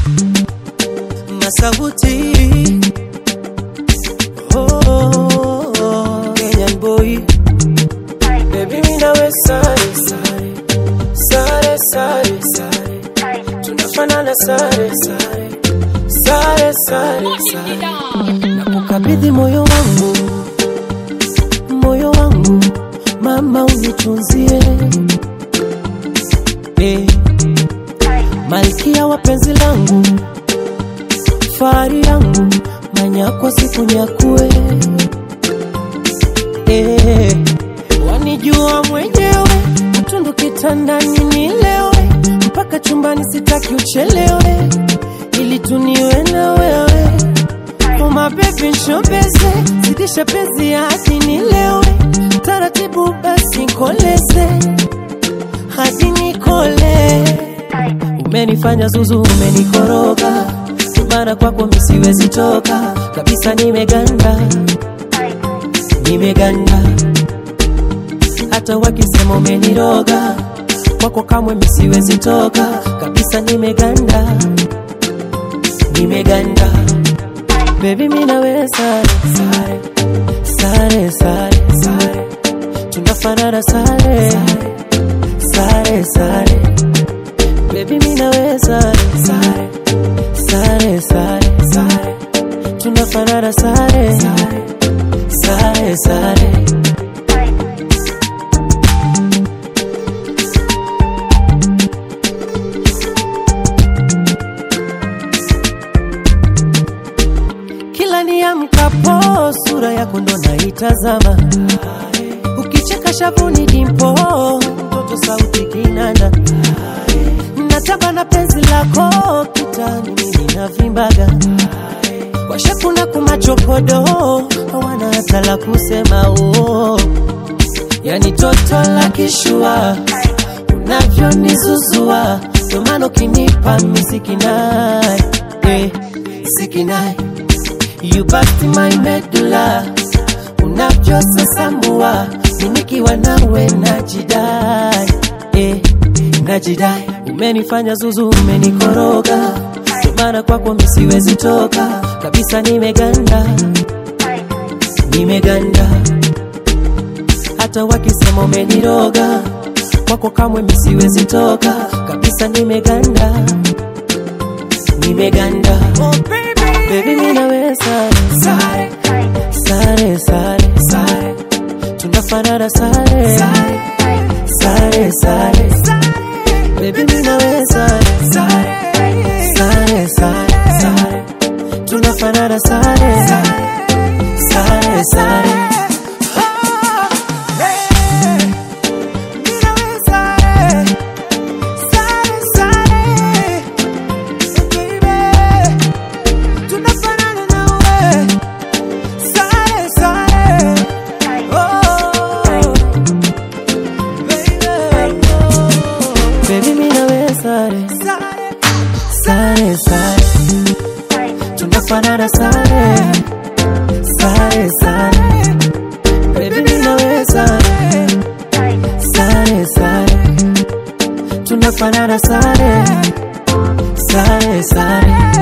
Masabuti. Kenyan boy. Baby mi nawe sare sare. Sare sare sare. Tunafanana sare sare. Sare sare sare. Nakukabidhi moyo wangu. Moyo wangu. Mama unitunzie. Malkia wa penzi langu. Fahari yangu. Manyakwa siku nyakue. Wanijua mwenyewe. Mtundu kitandani nilewe. Mpaka chumbani sitaki uchelewe. Ili tuniwe na wewe. Oh my baby nshobeze. Zidisha penzi hadi nilewe. Taratibu basi nkoleze. Hadi nikole. Umenifanya zuzu umenikoroga. Mana kwako mimi siwezi toka. Kabisa nimeganda. Nimeganda. Hata wakisema umeniroga. Kwako kamwe mimi siwezi toka. Kabisa nimeganda. Nimeganda. Baby mimi nawe sare sare. Sare sare sare. Tunafanana sare. Sare sare. Baby mimi nawe sare sare. Sare sare sare. Tunafanana sare. Sare sare. Kila niamkapo sura yako ndo naitazama. Ukicheka shavuni dimpo. Mtoto sauti kinanda. Natamba na penzi lako. Kitani mimi navimbaga. Washakuna kumachokodo. Hawana hata la kusema oh. Yani toto la kishua. Unavyo nizuzua. Domano kinipa misikinai. Sikinai. You bust my medulla. Unavyo sasamua. Minikiwa nawe najidai. Najidai. Umenifanya zuzu umenikoroga. Mana kwako mimi siwezi toka. Kabisa nimeganda. Nimeganda. Hata wakisema umeniroga. Kwako kamwe mimi siwezi toka. Kabisa nimeganda. Nimeganda. Oh baby. Baby mimi nawe sare sare. Sare sare sare. Tunafanana sare. Sare sare sare. Baby mimi nawe sare sare. Sare sare sare. Tunafanana sare. Sare sare. Sare sare. Tunafanana sare. Sare sare. Baby mimi nawe sare. Sare sare. Tunafanana sare. Sare sare.